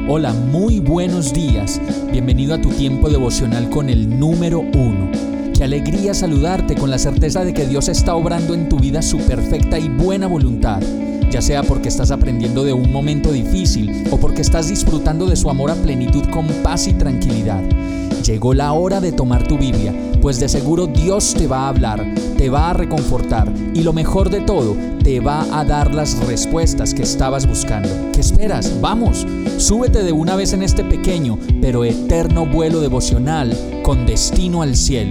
Hola, muy buenos días. Bienvenido a tu tiempo devocional con el número 1. Qué alegría saludarte con la certeza de que Dios está obrando en tu vida su perfecta y buena voluntad, ya sea porque estás aprendiendo de un momento difícil o porque estás disfrutando de su amor a plenitud con paz y tranquilidad. Llegó la hora de tomar tu Biblia, pues de seguro Dios te va a hablar, te va a reconfortar y lo mejor de todo, te va a dar las respuestas que estabas buscando. ¿Qué esperas? ¡Vamos! Súbete de una vez en este pequeño pero eterno vuelo devocional con destino al cielo.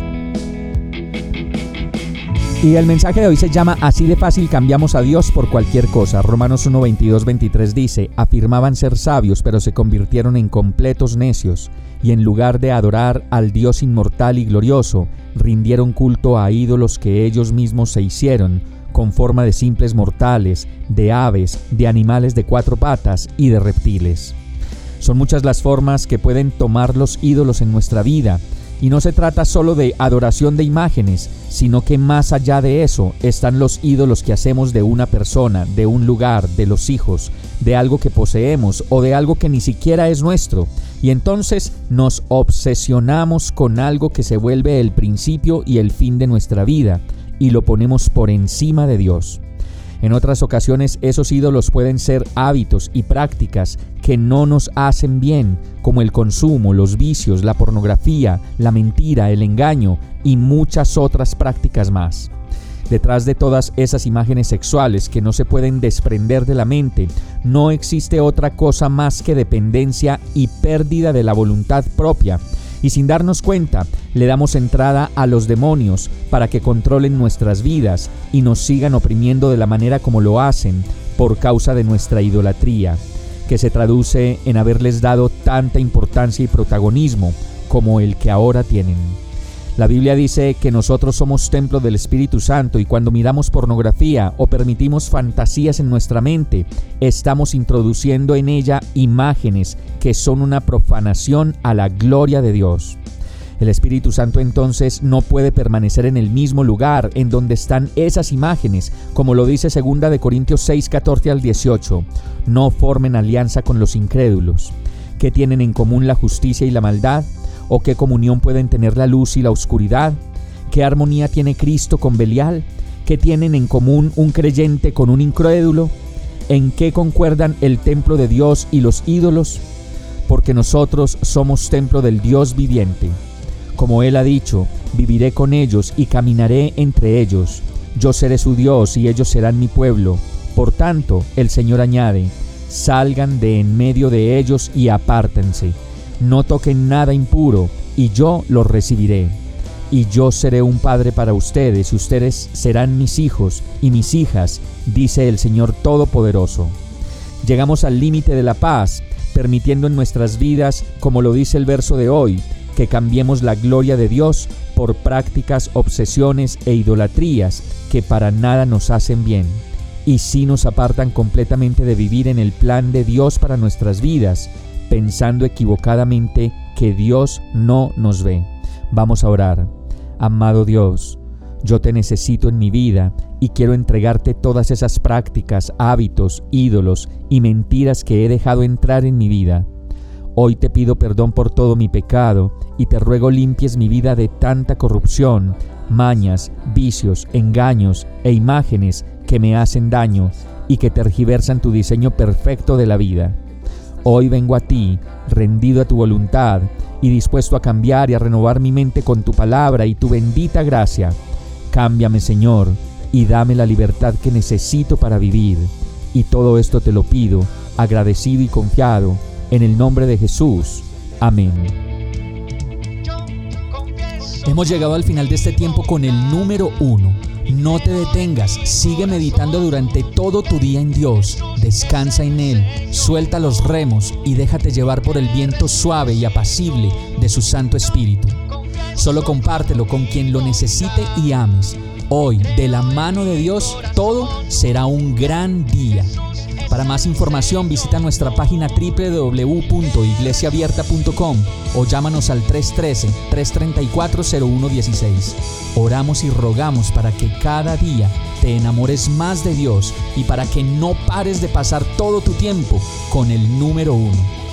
Y el mensaje de hoy se llama Así de fácil cambiamos a Dios por cualquier cosa. Romanos 1, 22, 23 dice: afirmaban ser sabios, pero se convirtieron en completos necios, y en lugar de adorar al Dios inmortal y glorioso, rindieron culto a ídolos que ellos mismos se hicieron, con forma de simples mortales, de aves, de animales de 4 patas y de reptiles. Son muchas las formas que pueden tomar los ídolos en nuestra vida. Y no se trata solo de adoración de imágenes, sino que más allá de eso están los ídolos que hacemos de una persona, de un lugar, de los hijos, de algo que poseemos o de algo que ni siquiera es nuestro. Y entonces nos obsesionamos con algo que se vuelve el principio y el fin de nuestra vida y lo ponemos por encima de Dios. En otras ocasiones esos ídolos pueden ser hábitos y prácticas que no nos hacen bien, como el consumo, los vicios, la pornografía, la mentira, el engaño y muchas otras prácticas más. Detrás de todas esas imágenes sexuales que no se pueden desprender de la mente, no existe otra cosa más que dependencia y pérdida de la voluntad propia. Y sin darnos cuenta, le damos entrada a los demonios para que controlen nuestras vidas y nos sigan oprimiendo de la manera como lo hacen por causa de nuestra idolatría, que se traduce en haberles dado tanta importancia y protagonismo como el que ahora tienen. La Biblia dice que nosotros somos templo del Espíritu Santo y cuando miramos pornografía o permitimos fantasías en nuestra mente, estamos introduciendo en ella imágenes que son una profanación a la gloria de Dios. El Espíritu Santo entonces no puede permanecer en el mismo lugar en donde están esas imágenes, como lo dice 2 Corintios 6, 14 al 18. No formen alianza con los incrédulos. ¿Qué tienen en común la justicia y la maldad? ¿O qué comunión pueden tener la luz y la oscuridad? ¿Qué armonía tiene Cristo con Belial? ¿Qué tienen en común un creyente con un incrédulo? ¿En qué concuerdan el templo de Dios y los ídolos? Porque nosotros somos templo del Dios viviente. Como Él ha dicho, viviré con ellos y caminaré entre ellos. Yo seré su Dios y ellos serán mi pueblo. Por tanto, el Señor añade: salgan de en medio de ellos y apártense. No toquen nada impuro, y yo los recibiré. Y yo seré un padre para ustedes, y ustedes serán mis hijos y mis hijas, dice el Señor Todopoderoso. Llegamos al límite de la paz, permitiendo en nuestras vidas, como lo dice el verso de hoy, que cambiemos la gloria de Dios por prácticas, obsesiones e idolatrías que para nada nos hacen bien, y sí nos apartan completamente de vivir en el plan de Dios para nuestras vidas, pensando equivocadamente que Dios no nos ve. Vamos a orar. Amado Dios, yo te necesito en mi vida y quiero entregarte todas esas prácticas, hábitos, ídolos y mentiras que he dejado entrar en mi vida. Hoy te pido perdón por todo mi pecado y te ruego limpies mi vida de tanta corrupción, mañas, vicios, engaños e imágenes que me hacen daño y que tergiversan tu diseño perfecto de la vida. Hoy vengo a ti, rendido a tu voluntad y dispuesto a cambiar y a renovar mi mente con tu palabra y tu bendita gracia. Cámbiame, Señor, y dame la libertad que necesito para vivir. Y todo esto te lo pido, agradecido y confiado, en el nombre de Jesús. Amén. Hemos llegado al final de este tiempo con el número 1. No te detengas, sigue meditando durante todo tu día en Dios, descansa en Él, suelta los remos y déjate llevar por el viento suave y apacible de su Santo Espíritu. Solo compártelo con quien lo necesite y ames. Hoy, de la mano de Dios, todo será un gran día. Para más información visita nuestra página www.iglesiaabierta.com o llámanos al 313-334-0116. Oramos y rogamos para que cada día te enamores más de Dios y para que no pares de pasar todo tu tiempo con el número 1.